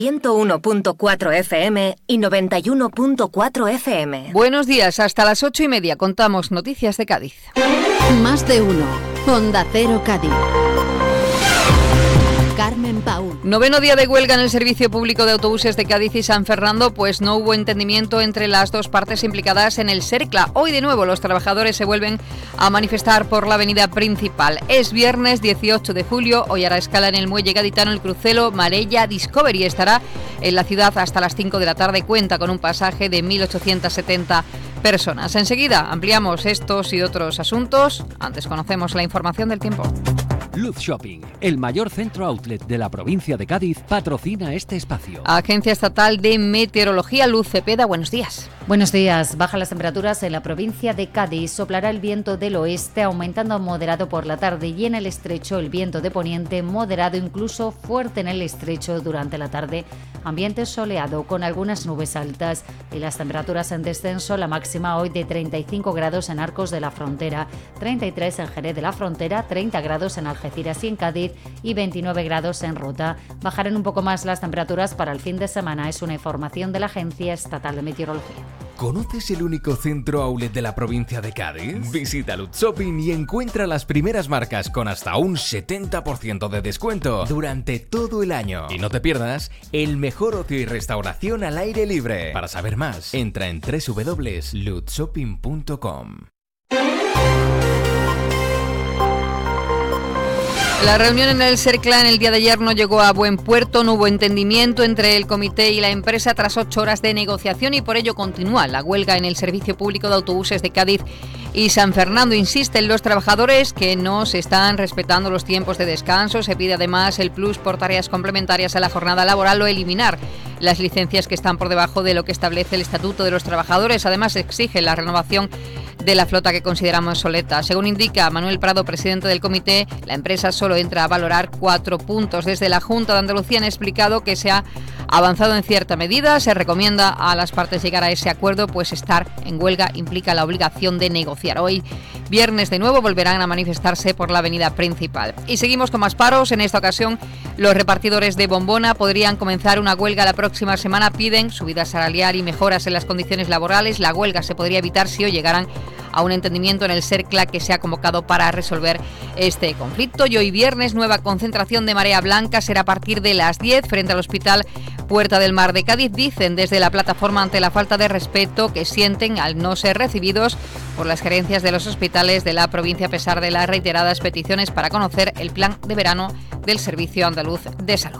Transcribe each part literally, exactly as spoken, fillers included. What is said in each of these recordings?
ciento uno punto cuatro F M y noventa y uno punto cuatro F M. Buenos días, hasta las ocho y media contamos noticias de Cádiz. Más de uno. Onda Cero Cádiz. Carmen Pau. Noveno día de huelga en el Servicio Público de Autobuses de Cádiz y San Fernando, pues no hubo entendimiento entre las dos partes implicadas en el SERCLA. Hoy de nuevo los trabajadores se vuelven a manifestar por la avenida principal. Es viernes dieciocho de julio, hoy hará escala en el muelle gaditano el crucero Marella Discovery. Estará en la ciudad hasta las cinco de la tarde, cuenta con un pasaje de mil ochocientas setenta personas. Enseguida ampliamos estos y otros asuntos. Antes conocemos la información del tiempo. Luz Shopping, el mayor centro outlet de la provincia de Cádiz, patrocina este espacio. Agencia Estatal de Meteorología, Luz Cepeda, buenos días. Buenos días. Bajan las temperaturas en la provincia de Cádiz. Soplará el viento del oeste, aumentando a moderado por la tarde, y en el estrecho el viento de poniente moderado, incluso fuerte en el estrecho durante la tarde. Ambiente soleado con algunas nubes altas y las temperaturas en descenso. La máxima hoy de treinta y cinco grados en Arcos de la Frontera, treinta y tres en Jerez de la Frontera, treinta grados en Algeciras y en Cádiz y veintinueve grados en Rota. Bajarán un poco más las temperaturas para el fin de semana. Es una información de la Agencia Estatal de Meteorología. ¿Conoces el único centro outlet de la provincia de Cádiz? Visita Luz Shopping y encuentra las primeras marcas con hasta un setenta por ciento de descuento durante todo el año. Y no te pierdas el mejor ocio y restauración al aire libre. Para saber más, entra en doble u doble u doble u punto luz shopping punto com. La reunión en el SERCLA en el día de ayer no llegó a buen puerto, no hubo entendimiento entre el comité y la empresa tras ocho horas de negociación y por ello continúa la huelga en el Servicio Público de Autobuses de Cádiz y San Fernando. Insisten los trabajadores que no se están respetando los tiempos de descanso. Se pide además el plus por tareas complementarias a la jornada laboral o eliminar las licencias que están por debajo de lo que establece el Estatuto de los Trabajadores. Además exige la renovación de la flota que consideramos obsoleta. Según indica Manuel Prado, presidente del comité, la empresa solo entra a valorar cuatro puntos. Desde la Junta de Andalucía han explicado que se ha avanzado en cierta medida. Se recomienda a las partes llegar a ese acuerdo, pues estar en huelga implica la obligación de negociar. Hoy, viernes de nuevo, volverán a manifestarse por la avenida principal. Y seguimos con más paros. En esta ocasión, los repartidores de bombona podrían comenzar una huelga la próxima semana. Piden subida salarial y mejoras en las condiciones laborales. La huelga se podría evitar si hoy llegaran a un entendimiento en el SERCLA que se ha convocado para resolver este conflicto. Y hoy viernes, nueva concentración de Marea Blanca, será a partir de las diez frente al Hospital Puerta del Mar de Cádiz. Dicen desde la plataforma ante la falta de respeto que sienten al no ser recibidos por las gerencias de los hospitales de la provincia a pesar de las reiteradas peticiones para conocer el plan de verano del Servicio Andaluz de Salud.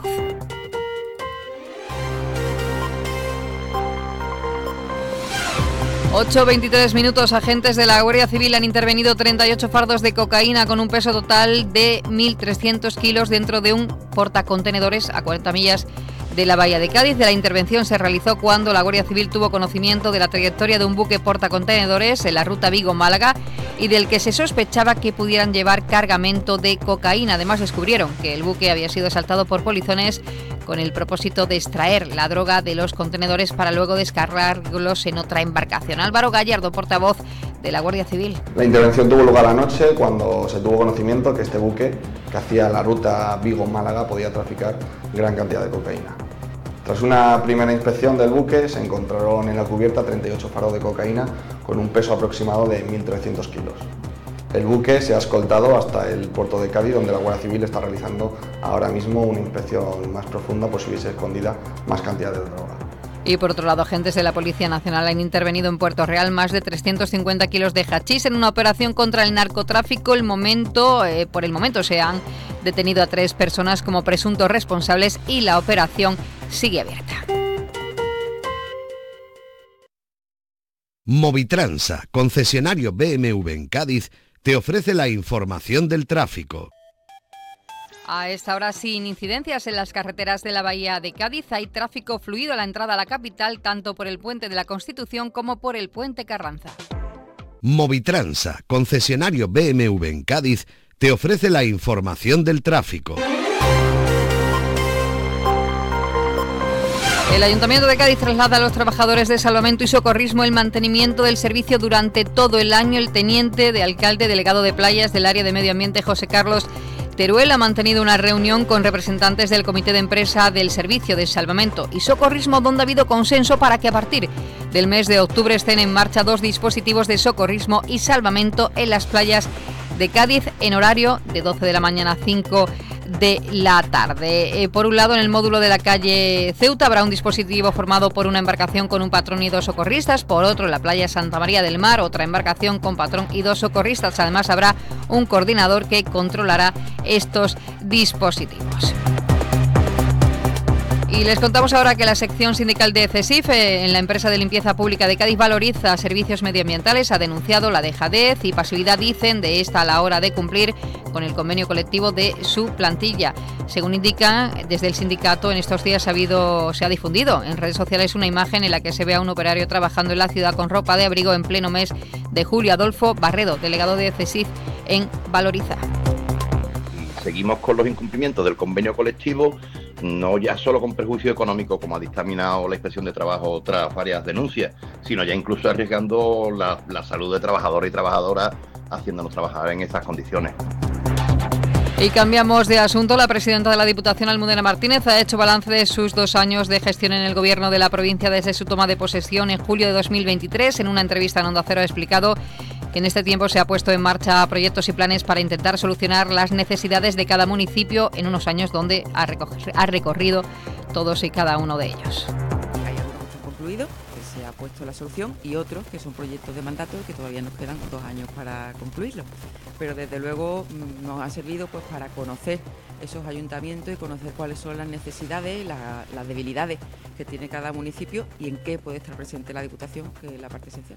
ocho veintitrés minutos. Agentes de la Guardia Civil han intervenido treinta y ocho fardos de cocaína con un peso total de mil trescientos kilos dentro de un portacontenedores a cuarenta millas de la bahía de Cádiz. La intervención se realizó cuando la Guardia Civil tuvo conocimiento de la trayectoria de un buque portacontenedores en la ruta Vigo-Málaga y del que se sospechaba que pudieran llevar cargamento de cocaína. Además descubrieron que el buque había sido asaltado por polizones con el propósito de extraer la droga de los contenedores para luego descargarlos en otra embarcación. Álvaro Gallardo, portavoz de la Guardia Civil. La intervención tuvo lugar anoche cuando se tuvo conocimiento que este buque, que hacía la ruta Vigo-Málaga, podía traficar gran cantidad de cocaína. Tras una primera inspección del buque, se encontraron en la cubierta treinta y ocho faros de cocaína con un peso aproximado de mil trescientos kilos. El buque se ha escoltado hasta el puerto de Cádiz, donde la Guardia Civil está realizando ahora mismo una inspección más profunda por si hubiese escondida más cantidad de droga. Y por otro lado, agentes de la Policía Nacional han intervenido en Puerto Real más de trescientos cincuenta kilos de hachís en una operación contra el narcotráfico. El momento, eh, por el momento se han detenido a tres personas como presuntos responsables y la operación sigue abierta. Movitransa, concesionario B M W en Cádiz, te ofrece la información del tráfico. A esta hora sin incidencias en las carreteras de la Bahía de Cádiz. Hay tráfico fluido a la entrada a la capital, tanto por el Puente de la Constitución como por el Puente Carranza. Movitransa, concesionario B M W en Cádiz, te ofrece la información del tráfico. El Ayuntamiento de Cádiz traslada a los trabajadores de Salvamento y Socorrismo el mantenimiento del servicio durante todo el año. El teniente de alcalde delegado de playas del área de medio ambiente, José Carlos Teruel ha mantenido una reunión con representantes del Comité de Empresa del Servicio de Salvamento y Socorrismo, donde ha habido consenso para que a partir del mes de octubre estén en marcha dos dispositivos de socorrismo y salvamento en las playas de Cádiz en horario de doce de la mañana a cinco de la tarde. Eh, por un lado, en el módulo de la calle Ceuta habrá un dispositivo formado por una embarcación con un patrón y dos socorristas. Por otro, en la playa Santa María del Mar, otra embarcación con patrón y dos socorristas. Además, habrá un coordinador que controlará estos dispositivos. Y les contamos ahora que la sección sindical de CESIF, eh, en la empresa de limpieza pública de Cádiz, valoriza servicios medioambientales. Ha denunciado la dejadez y pasividad, dicen, de esta a la hora de cumplir con el convenio colectivo de su plantilla. Según indican desde el sindicato, en estos días ha habido, se ha difundido en redes sociales una imagen en la que se ve a un operario trabajando en la ciudad con ropa de abrigo en pleno mes de julio. Adolfo Barredo, delegado de CESIF en Valoriza. Seguimos con los incumplimientos del convenio colectivo, no ya solo con perjuicio económico, como ha dictaminado la Inspección de Trabajo tras varias denuncias, sino ya incluso arriesgando la, la salud de trabajadores y trabajadoras, haciéndonos trabajar en esas condiciones. Y cambiamos de asunto. La presidenta de la Diputación, Almudena Martínez, ha hecho balance de sus dos años de gestión en el Gobierno de la provincia desde su toma de posesión en julio de dos mil veintitrés. En una entrevista en Onda Cero ha explicado que en este tiempo se ha puesto en marcha proyectos y planes para intentar solucionar las necesidades de cada municipio en unos años donde ha recorrido todos y cada uno de ellos. Hay algunos que están concluidos, que se ha puesto la solución, y otros que son proyectos de mandato que todavía nos quedan dos años para concluirlos. Pero desde luego nos ha servido pues para conocer esos ayuntamientos y conocer cuáles son las necesidades, la, las debilidades que tiene cada municipio y en qué puede estar presente la Diputación, que es la parte esencial.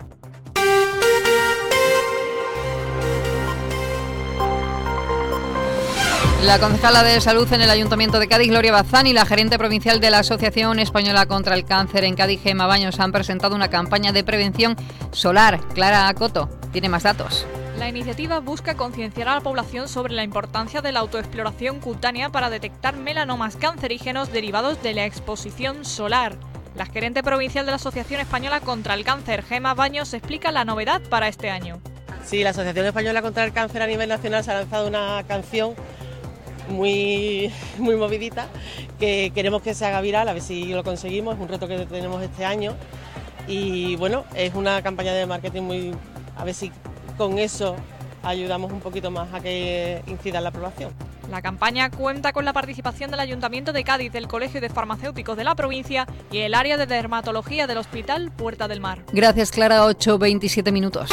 La concejala de Salud en el Ayuntamiento de Cádiz, Gloria Bazán, y la gerente provincial de la Asociación Española contra el Cáncer en Cádiz, Gemma Baños, han presentado una campaña de prevención solar. Clara Acoto tiene más datos. La iniciativa busca concienciar a la población sobre la importancia de la autoexploración cutánea para detectar melanomas cancerígenos derivados de la exposición solar. La gerente provincial de la Asociación Española contra el Cáncer, Gemma Baños, explica la novedad para este año. Sí, la Asociación Española contra el Cáncer a nivel nacional se ha lanzado una canción muy, muy movidita, que queremos que se haga viral, a ver si lo conseguimos, es un reto que tenemos este año y bueno, es una campaña de marketing muy, a ver si con eso ayudamos un poquito más a que incida en la población. La campaña cuenta con la participación del Ayuntamiento de Cádiz, del Colegio de Farmacéuticos de la provincia y el área de dermatología del Hospital Puerta del Mar. Gracias, Clara. ocho veintisiete minutos.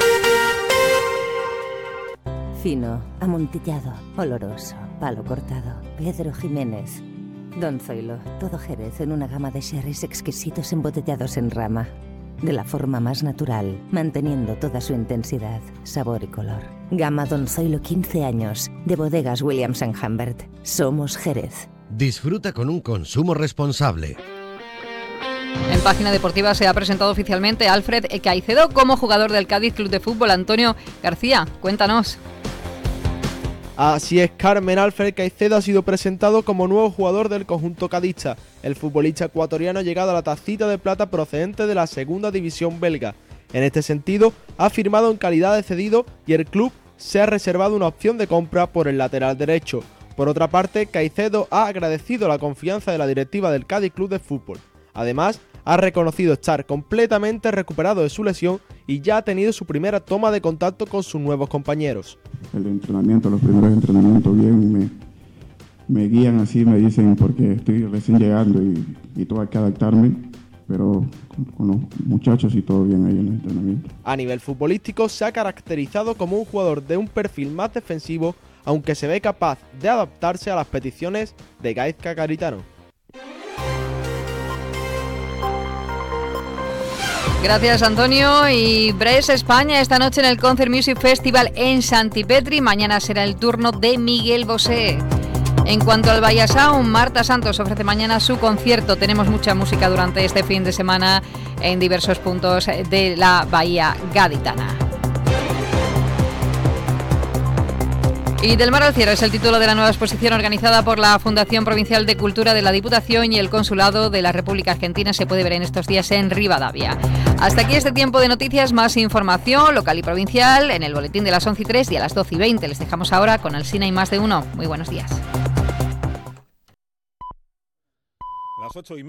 Fino, amontillado, oloroso, palo cortado. Pedro Jiménez. Don Zoilo, todo Jerez en una gama de sherries exquisitos embotellados en rama. De la forma más natural, manteniendo toda su intensidad, sabor y color. Gama Don Zoilo quince años, de Bodegas Williams and Humbert. Somos Jerez. Disfruta con un consumo responsable. En Página Deportiva se ha presentado oficialmente Alfred Caicedo como jugador del Cádiz Club de Fútbol. Antonio García, cuéntanos. Así es, Carmen. Alfred Caicedo ha sido presentado como nuevo jugador del conjunto cadista. El futbolista ecuatoriano ha llegado a la tacita de plata procedente de la segunda división belga. En este sentido, ha firmado en calidad de cedido y el club se ha reservado una opción de compra por el lateral derecho. Por otra parte, Caicedo ha agradecido la confianza de la directiva del Cádiz Club de Fútbol. Además, ha reconocido estar completamente recuperado de su lesión y ya ha tenido su primera toma de contacto con sus nuevos compañeros. El entrenamiento, los primeros entrenamientos bien me, me guían así, me dicen porque estoy recién llegando y, y todo hay que adaptarme, pero con, con los muchachos y todo bien ahí en el entrenamiento. A nivel futbolístico se ha caracterizado como un jugador de un perfil más defensivo, aunque se ve capaz de adaptarse a las peticiones de Gaizka Garitano. Gracias, Antonio. Y Bres, España, esta noche en el Concert Music Festival en Santipetri. Mañana será el turno de Miguel Bosé. En cuanto al Bahía Sound, Marta Santos ofrece mañana su concierto. Tenemos mucha música durante este fin de semana en diversos puntos de la Bahía Gaditana. Y del mar al cielo es el título de la nueva exposición organizada por la Fundación Provincial de Cultura de la Diputación y el Consulado de la República Argentina. Se puede ver en estos días en Rivadavia. Hasta aquí este tiempo de noticias. Más información local y provincial en el boletín de las once y tres y a las doce y veinte. Les dejamos ahora con Alsina y Más de Uno. Muy buenos días. Las ocho y